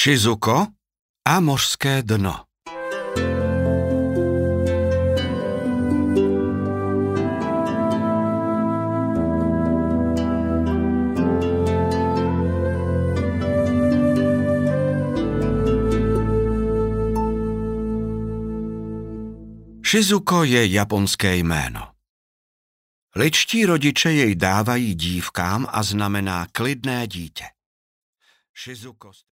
Shizuko a mořské dno. Shizuko je japonské jméno. Lidští rodiče jej dávají dívkám a znamená klidné dítě. Shizuko